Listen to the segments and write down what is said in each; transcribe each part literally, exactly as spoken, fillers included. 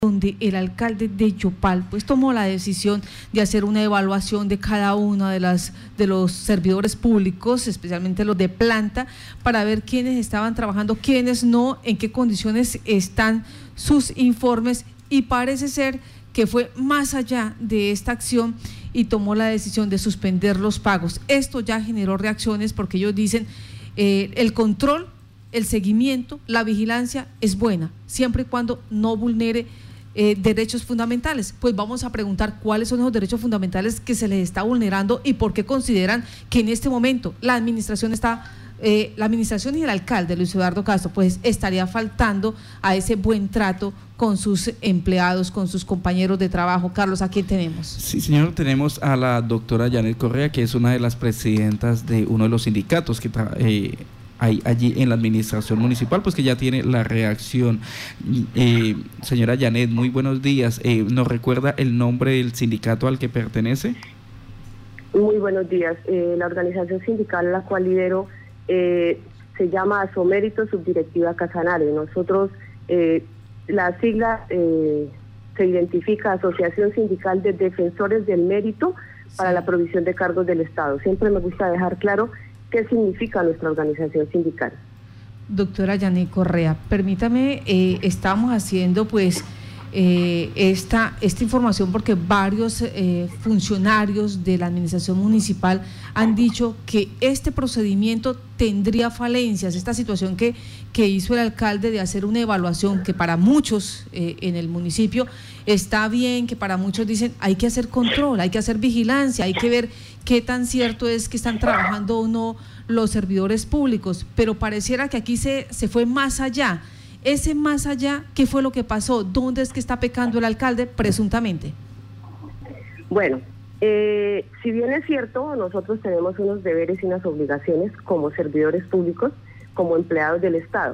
donde el alcalde de Yopal pues tomó la decisión de hacer una evaluación de cada uno de las de los servidores públicos, especialmente los de planta, para ver quiénes estaban trabajando, quiénes no, en qué condiciones están sus informes, y parece ser que fue más allá de esta acción y tomó la decisión de suspender los pagos. Esto ya generó reacciones porque ellos dicen eh, el control, el seguimiento, la vigilancia es buena, siempre y cuando no vulnere Eh, derechos fundamentales. Pues vamos a preguntar cuáles son esos derechos fundamentales que se les está vulnerando y por qué consideran que en este momento la administración está, eh, la administración y el alcalde Luis Eduardo Castro pues estaría faltando a ese buen trato con sus empleados, con sus compañeros de trabajo. Carlos, ¿a quién tenemos? Sí, señor, tenemos a la doctora Janet Correa, que es una de las presidentas de uno de los sindicatos que eh, hay allí en la administración municipal, pues que ya tiene la reacción. Eh, señora Janet, muy buenos días. Eh, ¿Nos recuerda el nombre del sindicato al que pertenece? Muy buenos días. Eh, la organización sindical a la cual lidero eh, se llama Asomérito Subdirectiva Casanare. Nosotros, eh, la sigla eh, se identifica Asociación Sindical de Defensores del Mérito para la Provisión de Cargos del Estado. Siempre me gusta dejar claro qué significa nuestra organización sindical. Doctora Janet Correa, permítame, eh, estamos haciendo pues eh, esta, esta información porque varios eh, funcionarios de la administración municipal han dicho que este procedimiento tendría falencias, esta situación que, que hizo el alcalde de hacer una evaluación que para muchos eh, en el municipio está bien, que para muchos dicen hay que hacer control, hay que hacer vigilancia, hay que ver qué tan cierto es que están trabajando o no los servidores públicos, pero pareciera que aquí se, se fue más allá. Ese más allá, ¿qué fue lo que pasó? ¿Dónde es que está pecando el alcalde presuntamente? Bueno, eh, si bien es cierto, nosotros tenemos unos deberes y unas obligaciones como servidores públicos, como empleados del Estado.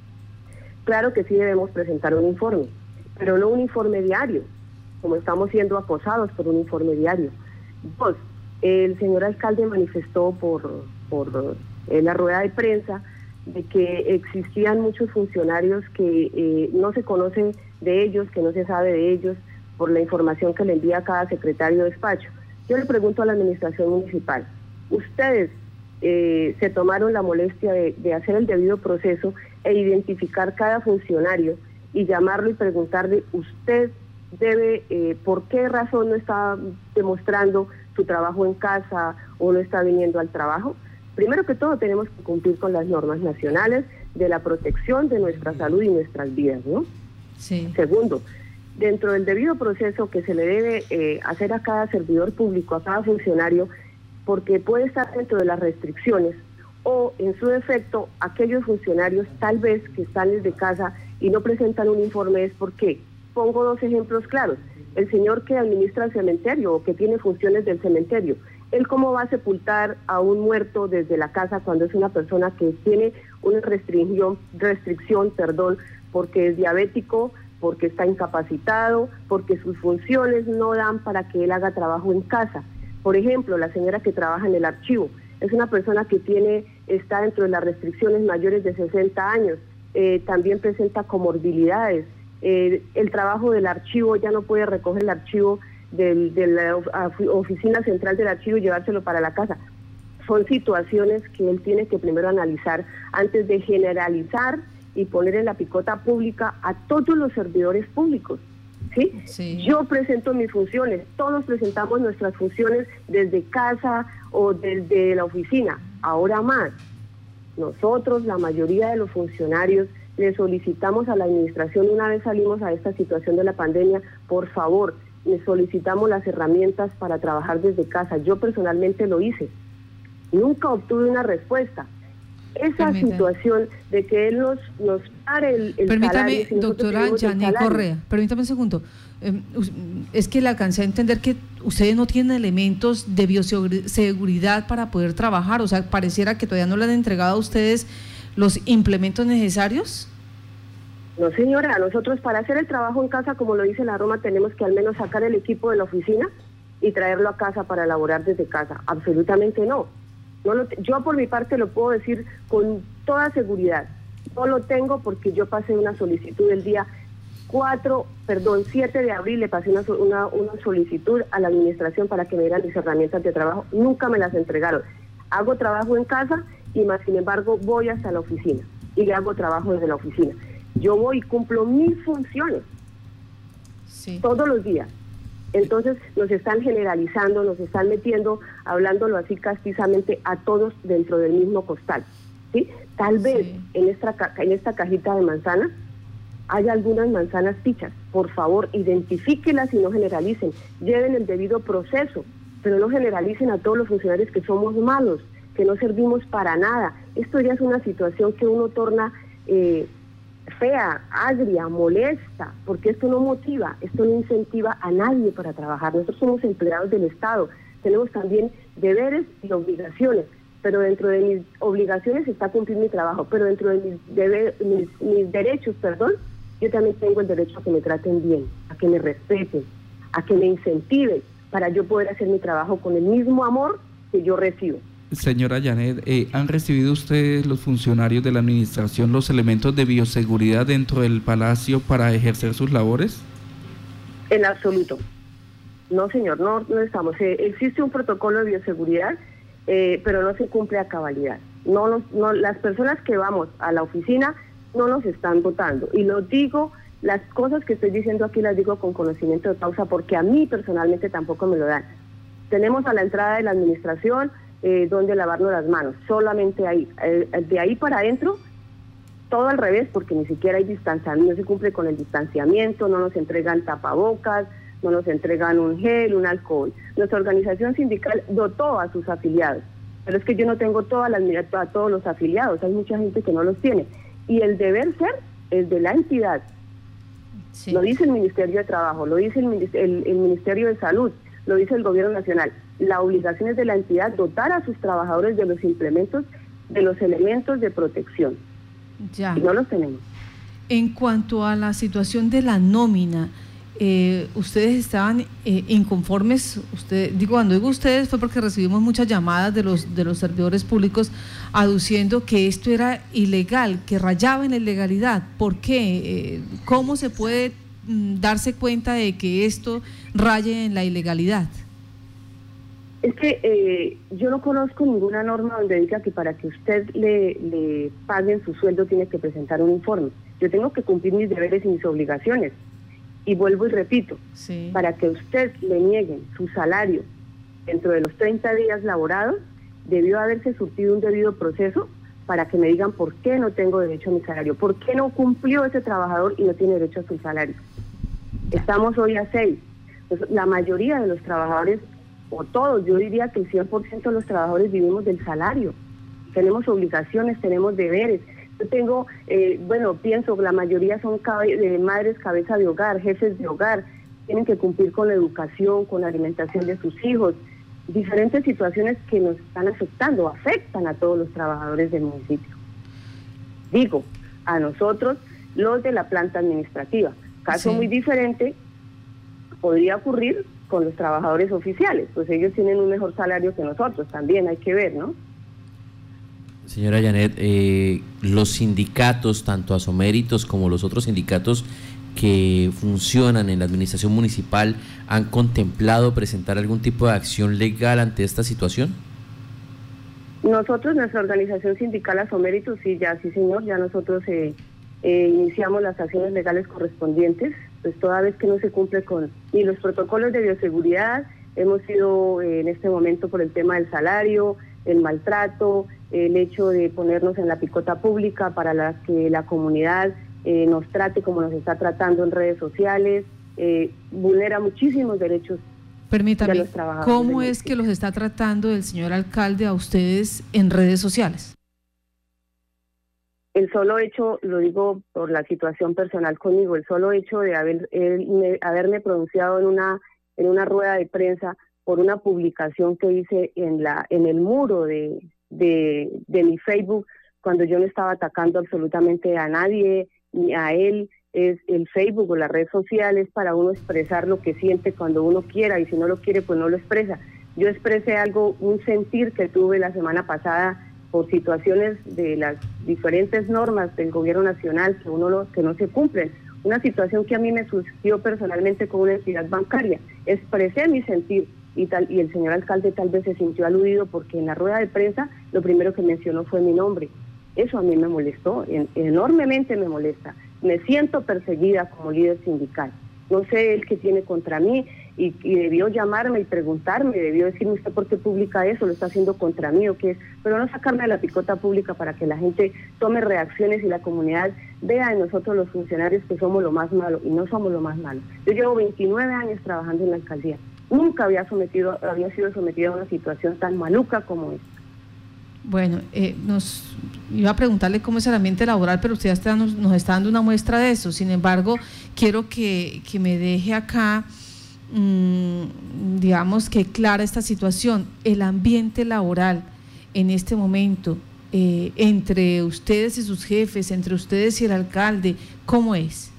Claro que sí debemos presentar un informe, pero no un informe diario, como estamos siendo acosados por un informe diario. Dos, el señor alcalde manifestó por, por eh, la rueda de prensa de que existían muchos funcionarios que eh, no se conoce de ellos, que no se sabe de ellos, por la información que le envía cada secretario de despacho. Yo le pregunto a la administración municipal, ¿ustedes eh, se tomaron la molestia de, de hacer el debido proceso e identificar cada funcionario y llamarlo y preguntarle, usted debe, eh, por qué razón no está demostrando su trabajo en casa o no está viniendo al trabajo? Primero que todo tenemos que cumplir con las normas nacionales de la protección de nuestra salud y nuestras vidas, ¿no? Sí. Segundo, dentro del debido proceso que se le debe eh, hacer a cada servidor público, a cada funcionario, porque puede estar dentro de las restricciones, o en su defecto, aquellos funcionarios tal vez que están desde casa y no presentan un informe, es porque, pongo dos ejemplos claros, el señor que administra el cementerio o que tiene funciones del cementerio, ¿él cómo va a sepultar a un muerto desde la casa cuando es una persona que tiene una restricción, restricción, perdón, porque es diabético, porque está incapacitado, porque sus funciones no dan para que él haga trabajo en casa? Por ejemplo, la señora que trabaja en el archivo, es una persona que tiene, está dentro de las restricciones mayores de sesenta años, eh, también presenta comorbilidades, eh, el trabajo del archivo, ya no puede recoger el archivo del, de la oficina central del archivo y llevárselo para la casa. Son situaciones que él tiene que primero analizar antes de generalizar y poner en la picota pública a todos los servidores públicos, ¿sí? Sí. Yo presento mis funciones, todos presentamos nuestras funciones desde casa o desde la oficina. Ahora más, nosotros, la mayoría de los funcionarios, le solicitamos a la administración, una vez salimos a esta situación de la pandemia, por favor, le solicitamos las herramientas para trabajar desde casa. Yo personalmente lo hice, nunca obtuve una respuesta. Esa Permítame. situación de que él nos, nos pare el, el Permítame, salario, si doctora Janet Correa, permítame un segundo. Eh, es que le alcancé a entender que ustedes no tienen elementos de bioseguridad para poder trabajar, o sea, pareciera que todavía no le han entregado a ustedes los implementos necesarios. No, señora, nosotros para hacer el trabajo en casa, como lo dice la Roma, tenemos que al menos sacar el equipo de la oficina y traerlo a casa para elaborar desde casa. Absolutamente no. No lo, yo por mi parte lo puedo decir con toda seguridad. No lo tengo porque yo pasé una solicitud el día cuatro, perdón, siete de abril le pasé una, una, una solicitud a la administración para que me dieran mis herramientas de trabajo, nunca me las entregaron. Hago trabajo en casa y más sin embargo voy hasta la oficina y le hago trabajo desde la oficina. Yo voy y cumplo mis funciones sí. todos los días. Entonces nos están generalizando, nos están metiendo, hablándolo así castizamente a todos dentro del mismo costal, ¿sí? Tal vez sí. en, esta, en esta cajita de manzanas hay algunas manzanas pichas. Por favor, identifíquelas y no generalicen. Lleven el debido proceso, pero no generalicen a todos los funcionarios que somos malos, que no servimos para nada. Esto ya es una situación que uno torna eh, fea, agria, molesta, porque esto no motiva, esto no incentiva a nadie para trabajar. Nosotros somos empleados del Estado, tenemos también deberes y obligaciones, pero dentro de mis obligaciones está cumplir mi trabajo, pero dentro de mis, deber, mis, mis derechos, perdón, yo también tengo el derecho a que me traten bien, a que me respeten, a que me incentiven para yo poder hacer mi trabajo con el mismo amor que yo recibo. Señora Janet, eh, ¿han recibido ustedes, los funcionarios de la administración, los elementos de bioseguridad dentro del palacio para ejercer sus labores? En absoluto. No, señor, no, no estamos. Eh, existe un protocolo de bioseguridad, eh, pero no se cumple a cabalidad. No, no, no, las personas que vamos a la oficina no nos están votando. Y lo digo, las cosas que estoy diciendo aquí las digo con conocimiento de causa, porque a mí personalmente tampoco me lo dan. Tenemos a la entrada de la administración eh, donde lavarnos las manos, solamente ahí. Eh, de ahí para adentro, todo al revés, porque ni siquiera hay distanciamiento, no se cumple con el distanciamiento, no nos entregan tapabocas, no nos entregan un gel, un alcohol. Nuestra organización sindical dotó a sus afiliados, pero es que yo no tengo todas las, a todos los afiliados, hay mucha gente que no los tiene. Y el deber ser es de la entidad. Sí. Lo dice el Ministerio de Trabajo, lo dice el, el, el Ministerio de Salud, lo dice el Gobierno Nacional. La obligación es de la entidad dotar a sus trabajadores de los implementos, de los elementos de protección. Ya. Y no los tenemos. En cuanto a la situación de la nómina, eh, ustedes estaban eh, inconformes. Usted, digo, cuando digo ustedes fue porque recibimos muchas llamadas de los de los servidores públicos aduciendo que esto era ilegal, que rayaba en la ilegalidad. ¿Por qué? Eh, ¿Cómo se puede mm, darse cuenta de que esto raye en la ilegalidad? Es que eh, yo no conozco ninguna norma donde diga que para que usted le, le paguen su sueldo tiene que presentar un informe. Yo tengo que cumplir mis deberes y mis obligaciones. Y vuelvo y repito, sí. para que usted le nieguen su salario dentro de los treinta días laborados, debió haberse surtido un debido proceso para que me digan por qué no tengo derecho a mi salario, por qué no cumplió ese trabajador y no tiene derecho a su salario. Estamos hoy a seis. Pues la mayoría de los trabajadores, o todos, yo diría que el cien por ciento de los trabajadores vivimos del salario. Tenemos obligaciones, tenemos deberes. Yo tengo, eh, bueno, pienso que la mayoría son cabe de madres cabeza de hogar, jefes de hogar, tienen que cumplir con la educación, con la alimentación de sus hijos, diferentes situaciones que nos están afectando, afectan a todos los trabajadores del municipio. Digo, a nosotros, los de la planta administrativa. Caso sí. muy diferente podría ocurrir con los trabajadores oficiales, pues ellos tienen un mejor salario que nosotros, también hay que ver, ¿no? Señora Janet, eh, los sindicatos, tanto Asoméritos como los otros sindicatos que funcionan en la administración municipal, ¿han contemplado presentar algún tipo de acción legal ante esta situación? Nosotros, nuestra organización sindical Asoméritos, sí, ya, sí señor, ya nosotros eh, eh, iniciamos las acciones legales correspondientes, pues toda vez que no se cumple con ni los protocolos de bioseguridad, hemos sido eh, en este momento por el tema del salario, el maltrato, el hecho de ponernos en la picota pública para la que la comunidad eh, nos trate como nos está tratando en redes sociales, eh, vulnera muchísimos derechos. Permítame, de los trabajadores. ¿Cómo es que los está tratando el señor alcalde a ustedes en redes sociales? El solo hecho, lo digo por la situación personal conmigo, el solo hecho de haber, él, me, haberme pronunciado en una, en una rueda de prensa por una publicación que hice en la en el muro de, de, de mi Facebook, cuando yo no estaba atacando absolutamente a nadie, ni a él. Es el Facebook o la red social es para uno expresar lo que siente cuando uno quiera, y si no lo quiere, pues no lo expresa. Yo expresé algo, un sentir que tuve la semana pasada por situaciones de las diferentes normas del gobierno nacional que uno no, que no se cumplen. una situación que a mí me surgió personalmente con una entidad bancaria. Expresé mi sentir y, tal, y el señor alcalde tal vez se sintió aludido porque en la rueda de prensa lo primero que mencionó fue mi nombre. Eso a mí me molestó, en, enormemente me molesta. Me siento perseguida como líder sindical. No sé el que tiene contra mí y, y debió llamarme y preguntarme, debió decirme usted por qué publica eso, lo está haciendo contra mí o qué es, pero no sacarme a la picota pública para que la gente tome reacciones y la comunidad vea en nosotros los funcionarios que somos lo más malo y no somos lo más malo. Yo llevo veintinueve años trabajando en la alcaldía, nunca había sometido, había sido sometida a una situación tan maluca como esta. Bueno, eh, nos iba a preguntarle cómo es el ambiente laboral, pero usted ya está, nos, nos está dando una muestra de eso. Sin embargo, quiero que, que me deje acá, mmm, digamos, que clara esta situación. El ambiente laboral en este momento, eh, entre ustedes y sus jefes, entre ustedes y el alcalde, ¿cómo es?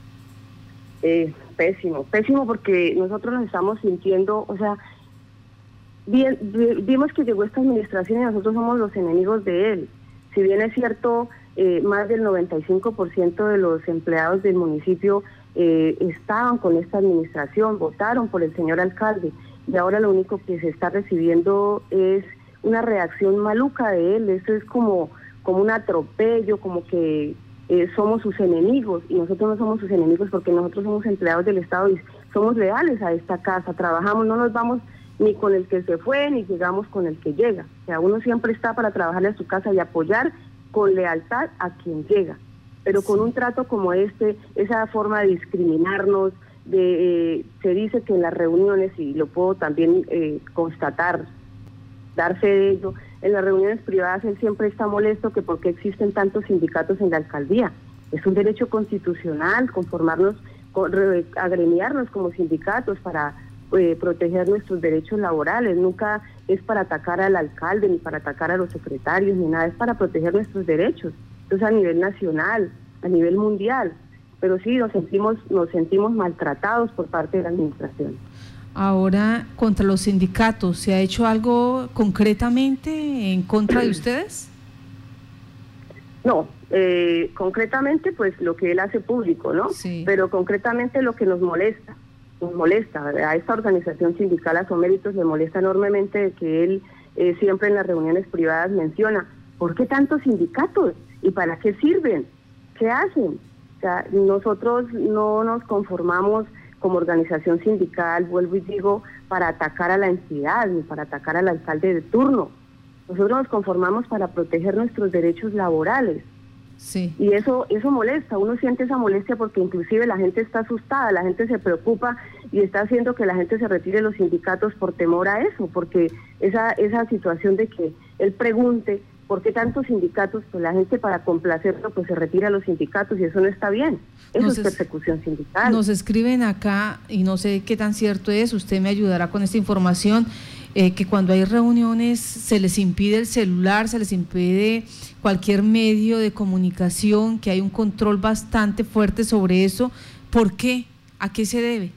Eh, pésimo, pésimo porque nosotros nos estamos sintiendo, o sea, Bien, vimos que llegó esta administración y nosotros somos los enemigos de él. Si bien es cierto, eh, más del noventa y cinco por ciento de los empleados del municipio eh, estaban con esta administración, votaron por el señor alcalde, y ahora lo único que se está recibiendo es una reacción maluca de él. Eso es como, como un atropello, como que eh, somos sus enemigos, y nosotros no somos sus enemigos porque nosotros somos empleados del Estado y somos leales a esta casa, trabajamos, no nos vamos ni con el que se fue, ni llegamos con el que llega. O sea, uno siempre está para trabajarle a su casa y apoyar con lealtad a quien llega. Pero con un trato como este, esa forma de discriminarnos, de eh, se dice que en las reuniones, y lo puedo también eh, constatar, dar fe de ello, en las reuniones privadas él siempre está molesto que por qué existen tantos sindicatos en la alcaldía. Es un derecho constitucional conformarnos, agremiarnos como sindicatos para Eh, proteger nuestros derechos laborales. Nunca es para atacar al alcalde, ni para atacar a los secretarios, ni nada, es para proteger nuestros derechos. Entonces a nivel nacional, a nivel mundial, pero sí nos sentimos, nos sentimos maltratados por parte de la administración. Ahora, contra los sindicatos, ¿se ha hecho algo concretamente en contra de ustedes? No, eh, concretamente pues lo que él hace público, ¿no? Sí. Pero concretamente lo que nos molesta, nos molesta, a esta organización sindical Asoméritos le molesta enormemente de que él eh, siempre en las reuniones privadas menciona, ¿por qué tantos sindicatos? ¿Y para qué sirven? ¿Qué hacen? O sea, nosotros no nos conformamos como organización sindical, vuelvo y digo, para atacar a la entidad, ni para atacar al alcalde de turno. Nosotros nos conformamos para proteger nuestros derechos laborales. Sí. Y eso eso molesta, uno siente esa molestia porque inclusive la gente está asustada, la gente se preocupa y está haciendo que la gente se retire de los sindicatos por temor a eso, porque esa esa situación de que él pregunte por qué tantos sindicatos, pues la gente para complacerlo pues se retira a los sindicatos y eso no está bien, eso nos es persecución sindical. Nos escriben acá y no sé qué tan cierto es, usted me ayudará con esta información. Eh, que cuando hay reuniones se les impide el celular, se les impide cualquier medio de comunicación, que hay un control bastante fuerte sobre eso. ¿Por qué? ¿A qué se debe?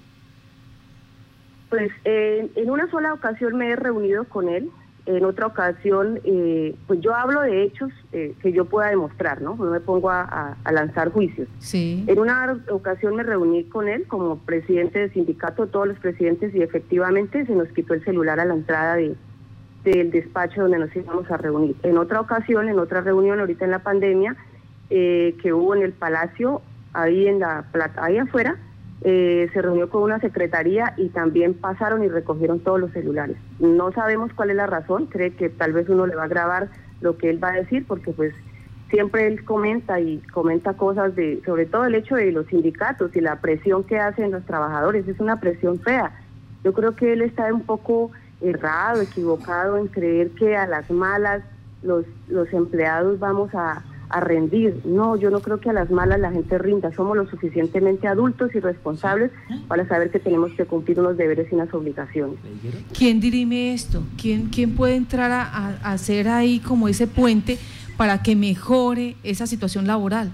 Pues eh, en una sola ocasión me he reunido con él, en otra ocasión, eh, pues yo hablo de hechos eh, que yo pueda demostrar, ¿no? No me pongo a, a, a lanzar juicios. Sí. En una ocasión me reuní con él como presidente del sindicato, todos los presidentes, y efectivamente se nos quitó el celular a la entrada de, del despacho donde nos íbamos a reunir. En otra ocasión, en otra reunión, ahorita en la pandemia, eh, que hubo en el Palacio, ahí en la plata, ahí afuera, Eh, se reunió con una secretaría y también pasaron y recogieron todos los celulares. No sabemos cuál es la razón, cree que tal vez uno le va a grabar lo que él va a decir, porque pues siempre él comenta y comenta cosas de, sobre todo el hecho de los sindicatos y la presión que hacen los trabajadores, es una presión fea. Yo creo que él está un poco errado, equivocado en creer que a las malas los, los empleados vamos a a rendir. No, yo no creo que a las malas la gente rinda, somos lo suficientemente adultos y responsables para saber que tenemos que cumplir unos deberes y unas obligaciones. ¿Quién dirime esto? ¿Quién, quién puede entrar a, a hacer ahí como ese puente para que mejore esa situación laboral?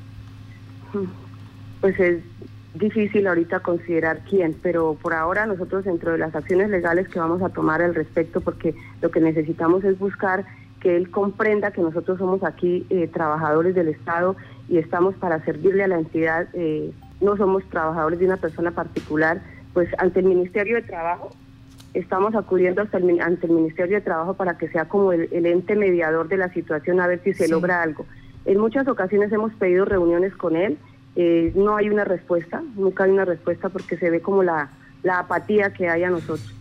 Pues es difícil ahorita considerar quién, pero por ahora nosotros dentro de las acciones legales que vamos a tomar al respecto, porque lo que necesitamos es buscar que él comprenda que nosotros somos aquí eh, trabajadores del Estado y estamos para servirle a la entidad, eh, no somos trabajadores de una persona particular. Pues ante el Ministerio de Trabajo estamos acudiendo hasta el, ante el Ministerio de Trabajo para que sea como el, el ente mediador de la situación, a ver si se sí. logra algo. En muchas ocasiones hemos pedido reuniones con él, eh, no hay una respuesta, nunca hay una respuesta porque se ve como la, la apatía que hay a nosotros.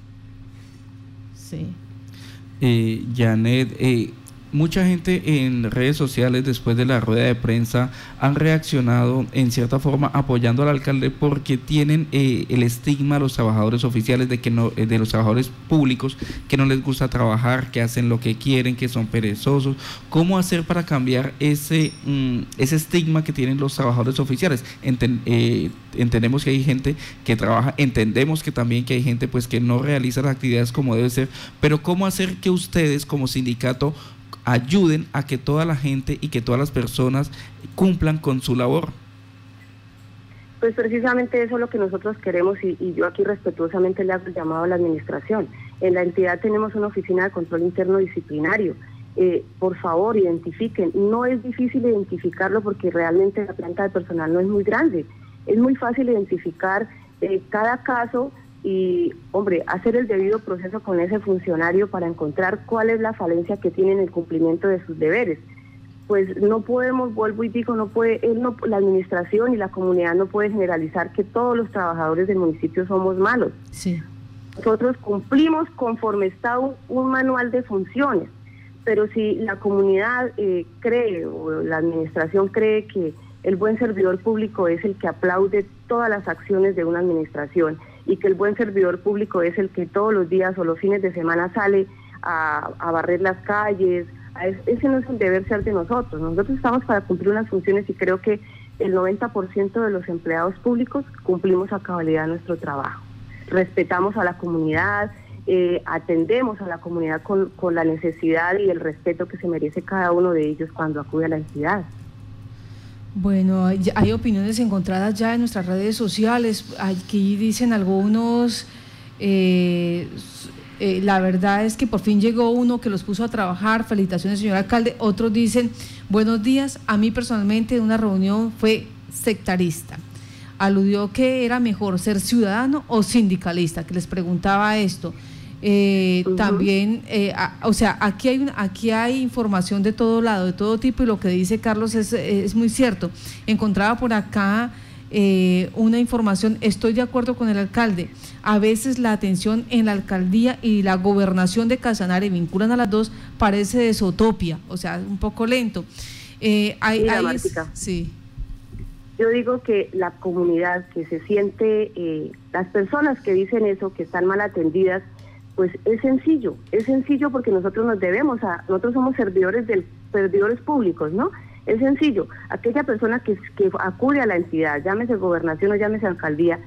Sí. Eh, Janet, eh, mucha gente en redes sociales después de la rueda de prensa han reaccionado en cierta forma apoyando al alcalde porque tienen eh, el estigma a los trabajadores oficiales de que no, eh, de los trabajadores públicos, que no les gusta trabajar, que hacen lo que quieren, que son perezosos. ¿Cómo hacer para cambiar ese mm, ese estigma que tienen los trabajadores oficiales? Enten, eh, entendemos que hay gente que trabaja, entendemos que también que hay gente pues que no realiza las actividades como debe ser, pero ¿cómo hacer que ustedes como sindicato ayuden a que toda la gente y que todas las personas cumplan con su labor? Pues precisamente eso es lo que nosotros queremos y, y yo aquí respetuosamente le hago el llamado a la administración. En la entidad tenemos una oficina de control interno disciplinario. Eh, por favor, identifiquen. No es difícil identificarlo porque realmente la planta de personal no es muy grande. Es muy fácil identificar eh, cada caso y, hombre, hacer el debido proceso con ese funcionario para encontrar cuál es la falencia que tiene en el cumplimiento de sus deberes. Pues no podemos, vuelvo y digo, no puede, él no, la administración y la comunidad no puede generalizar que todos los trabajadores del municipio somos malos. Sí. Nosotros cumplimos conforme está un, un manual de funciones, pero si la comunidad eh, cree o la administración cree que el buen servidor público es el que aplaude todas las acciones de una administración y que el buen servidor público es el que todos los días o los fines de semana sale a, a barrer las calles, a es, ese no es un deber ser de nosotros. Nosotros estamos para cumplir unas funciones y creo que el noventa por ciento de los empleados públicos cumplimos a cabalidad nuestro trabajo. Respetamos a la comunidad, eh, atendemos a la comunidad con, con la necesidad y el respeto que se merece cada uno de ellos cuando acude a la entidad. Bueno, hay, hay opiniones encontradas ya en nuestras redes sociales. Aquí dicen algunos, eh, eh, la verdad es que por fin llegó uno que los puso a trabajar, felicitaciones señor alcalde. Otros dicen, buenos días, a mí personalmente una reunión fue sectarista. Aludió que era mejor ser ciudadano o sindicalista, que les preguntaba esto. Eh, uh-huh. También, eh, a, o sea, aquí hay una, aquí hay información de todo lado, de todo tipo, y lo que dice Carlos es, es muy cierto. Encontraba por acá eh, una información, estoy de acuerdo con el alcalde, a veces la atención en la alcaldía y la gobernación de Casanare vinculan a las dos, parece de Zootopia, o sea, un poco lento. Eh, hay, Mira, hay es, sí. Yo digo que la comunidad que se siente, eh, las personas que dicen eso, que están mal atendidas, pues es sencillo, es sencillo porque nosotros nos debemos a, nosotros somos servidores del servidores públicos, ¿no? Es sencillo, aquella persona que, que acude a la entidad, llámese gobernación o llámese alcaldía,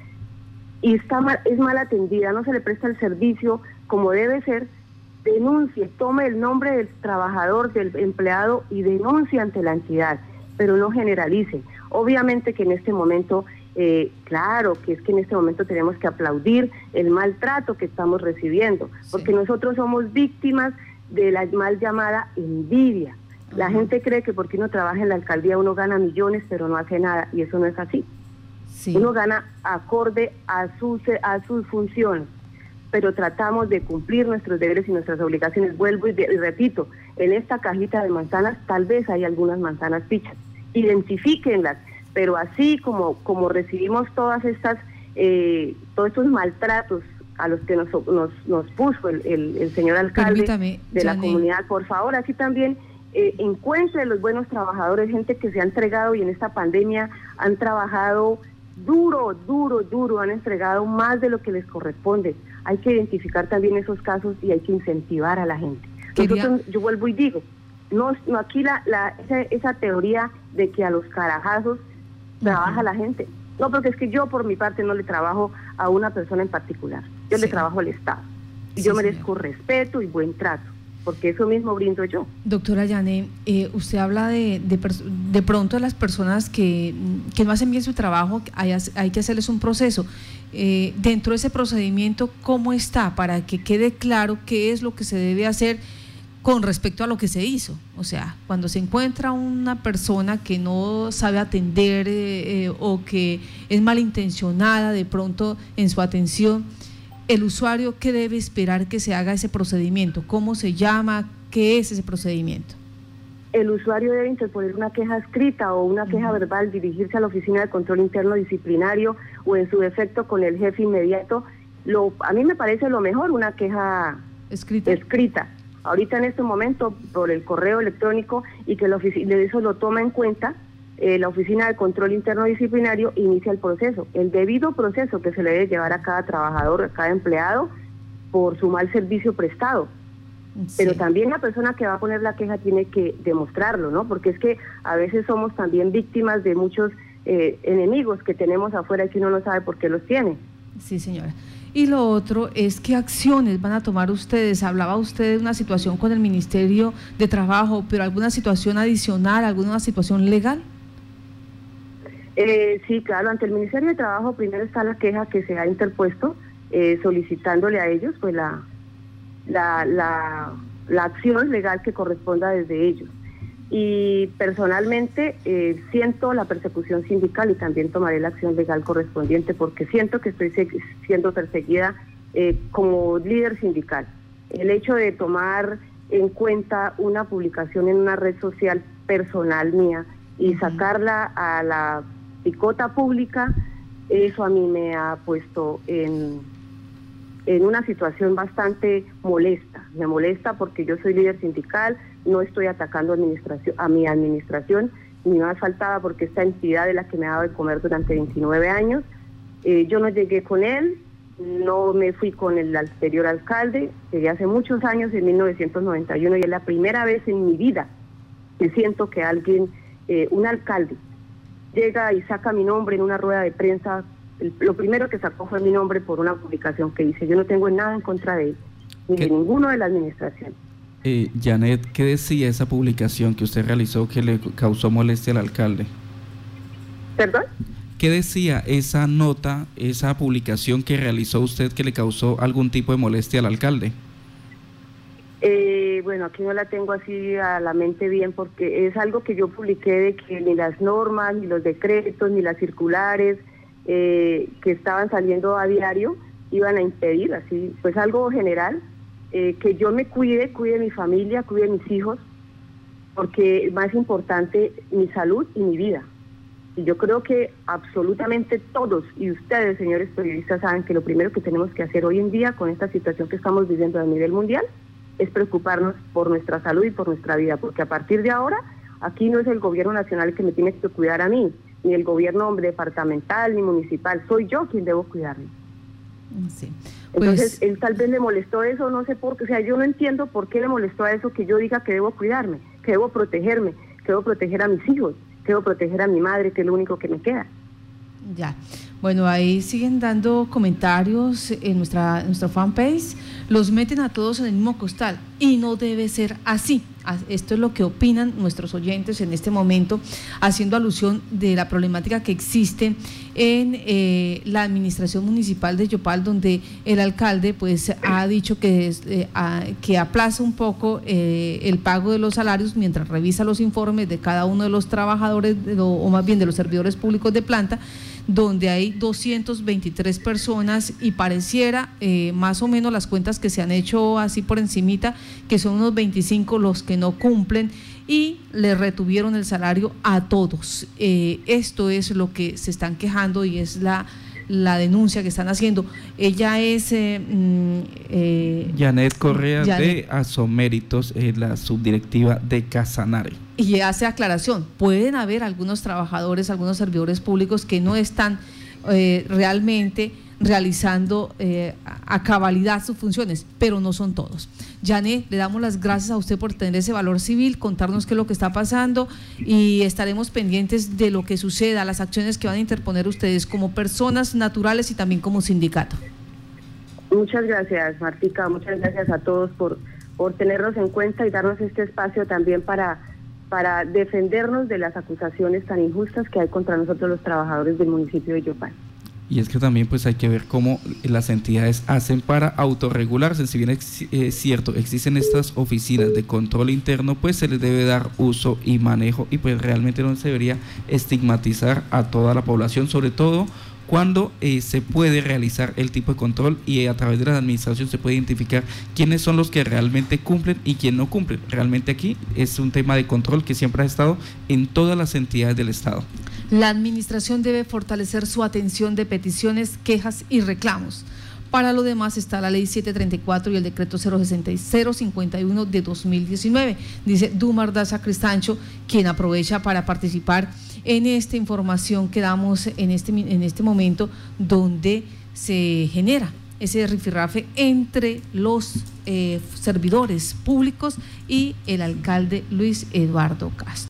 y está mal, es mal atendida, no se le presta el servicio como debe ser, denuncie, tome el nombre del trabajador, del empleado y denuncie ante la entidad, pero no generalice. Obviamente que en este momento, eh, claro, que es que en este momento tenemos que aplaudir el maltrato que estamos recibiendo, porque sí. Nosotros somos víctimas de la mal llamada envidia. La uh-huh. gente cree que porque uno trabaja en la alcaldía uno gana millones, pero no hace nada, y eso no es así. Sí. Uno gana acorde a sus, a sus funciones, pero tratamos de cumplir nuestros deberes y nuestras obligaciones. Vuelvo y, de, y repito, en esta cajita de manzanas tal vez hay algunas manzanas pichas. Identifíquenlas, pero así como como recibimos todas estas eh, todos estos maltratos a los que nos nos, nos puso el, el, el señor alcalde Permítame, de Janet. La comunidad, por favor, así también eh, encuentre los buenos trabajadores, gente que se ha entregado y en esta pandemia han trabajado duro, duro, duro, han entregado más de lo que les corresponde. Hay que identificar también esos casos y hay que incentivar a la gente. Quería... Nosotros, yo vuelvo y digo, no, no aquí la, la esa, esa teoría de que a los carajazos trabaja uh-huh. la gente. No, porque es que yo por mi parte no le trabajo a una persona en particular. Yo sí. le trabajo al Estado. Y sí, yo merezco señor. respeto y buen trato, porque eso mismo brindo yo. Doctora Janet, eh, usted habla de, de, de pronto de las personas que, que no hacen bien su trabajo, hay, hay que hacerles un proceso. Eh, dentro de ese procedimiento, ¿cómo está? Para que quede claro qué es lo que se debe hacer con respecto a lo que se hizo. O sea, cuando se encuentra una persona que no sabe atender eh, eh, o que es malintencionada de pronto en su atención, el usuario, ¿qué debe esperar que se haga ese procedimiento? ¿Cómo se llama? ¿Qué es ese procedimiento? El usuario debe interponer una queja escrita o una queja verbal, dirigirse a la Oficina de Control Interno Disciplinario o en su defecto con el jefe inmediato. Lo, a mí me parece lo mejor una queja escrita. escrita. Ahorita en este momento por el correo electrónico y que la oficina, eso lo toma en cuenta, eh, la Oficina de Control Interno Disciplinario inicia el proceso, el debido proceso que se le debe llevar a cada trabajador, a cada empleado por su mal servicio prestado. Sí. Pero también la persona que va a poner la queja tiene que demostrarlo, ¿no? Porque es que a veces somos también víctimas de muchos eh, enemigos que tenemos afuera y que uno no sabe por qué los tiene. Sí, señora. Y lo otro es, ¿qué acciones van a tomar ustedes? Hablaba usted de una situación con el Ministerio de Trabajo, pero ¿alguna situación adicional, alguna situación legal? Eh, sí, claro, ante el Ministerio de Trabajo primero está la queja que se ha interpuesto, eh, solicitándole a ellos pues la, la, la, la acción legal que corresponda desde ellos. Y personalmente eh, siento la persecución sindical y también tomaré la acción legal correspondiente porque siento que estoy siendo perseguida eh, como líder sindical. El hecho de tomar en cuenta una publicación en una red social personal mía y sacarla a la picota pública, eso a mí me ha puesto en, en una situación bastante molesta. Me molesta porque yo soy líder sindical, no estoy atacando administración, a mi administración, ni más faltaba porque esta entidad de la que me ha dado de comer durante veintinueve años, eh, yo no llegué con él, no me fui con el anterior alcalde, llegué hace muchos años, en mil novecientos noventa y uno, y es la primera vez en mi vida que siento que alguien, eh, un alcalde, llega y saca mi nombre en una rueda de prensa. El, lo primero que sacó fue mi nombre por una publicación que hice. Yo no tengo nada en contra de él, ni ¿Qué? de ninguno de la administración. Eh, Janet, ¿qué decía esa publicación que usted realizó que le causó molestia al alcalde? ¿Perdón? ¿Qué decía esa nota, esa publicación que realizó usted que le causó algún tipo de molestia al alcalde? Eh, bueno, aquí no la tengo así a la mente bien porque es algo que yo publiqué de que ni las normas, ni los decretos, ni las circulares eh, que estaban saliendo a diario iban a impedir, así, pues algo general. Eh, que yo me cuide, cuide mi familia, cuide mis hijos, porque más importante mi salud y mi vida. Y yo creo que absolutamente todos, y ustedes, señores periodistas, saben que lo primero que tenemos que hacer hoy en día con esta situación que estamos viviendo a nivel mundial es preocuparnos por nuestra salud y por nuestra vida, porque a partir de ahora, aquí no es el gobierno nacional el que me tiene que cuidar a mí, ni el gobierno departamental, ni municipal, soy yo quien debo cuidarme. Sí. Entonces, pues, él tal vez le molestó eso, no sé por qué, o sea, yo no entiendo por qué le molestó a eso que yo diga que debo cuidarme, que debo protegerme, que debo proteger a mis hijos, que debo proteger a mi madre, que es lo único que me queda. Ya, bueno, ahí siguen dando comentarios en nuestra, nuestra fanpage, los meten a todos en el mismo costal y no debe ser así. Esto es lo que opinan nuestros oyentes en este momento, haciendo alusión de la problemática que existe en eh, la administración municipal de Yopal, donde el alcalde pues ha dicho que, es, eh, a, que aplaza un poco eh, el pago de los salarios mientras revisa los informes de cada uno de los trabajadores, de lo, o más bien de los servidores públicos de planta, donde hay doscientas veintitrés personas y pareciera eh, más o menos las cuentas que se han hecho así por encimita, que son unos veinticinco los que no cumplen y le retuvieron el salario a todos. Eh, esto es lo que se están quejando y es la, la denuncia que están haciendo. Ella es eh, eh, Janet Correa Janet. de Asoméritos, eh, la subdirectiva de Casanare. Y hace aclaración, pueden haber algunos trabajadores, algunos servidores públicos que no están eh, realmente realizando eh, a cabalidad sus funciones, pero no son todos. Janet, le damos las gracias a usted por tener ese valor civil, contarnos qué es lo que está pasando y estaremos pendientes de lo que suceda, las acciones que van a interponer ustedes como personas naturales y también como sindicato. Muchas gracias, Martica, muchas gracias a todos por, por tenernos en cuenta y darnos este espacio también para, para defendernos de las acusaciones tan injustas que hay contra nosotros los trabajadores del municipio de Yopal. y es que también pues hay que ver cómo las entidades hacen para autorregularse. Si bien es eh, cierto, existen estas oficinas de control interno, pues se les debe dar uso y manejo, y pues realmente no se debería estigmatizar a toda la población, sobre todo cuando eh, se puede realizar el tipo de control y eh, a través de la administración se puede identificar quiénes son los que realmente cumplen y quién no cumplen. Realmente aquí es un tema de control que siempre ha estado en todas las entidades del Estado. La administración debe fortalecer su atención de peticiones, quejas y reclamos. Para lo demás está la ley setecientos treinta y cuatro y el decreto cero cincuenta y uno de dos mil diecinueve, dice Dumar Daza Cristancho, quien aprovecha para participar en esta información que damos en este, en este momento, donde se genera ese rifirrafe entre los eh, servidores públicos y el alcalde Luis Eduardo Castro.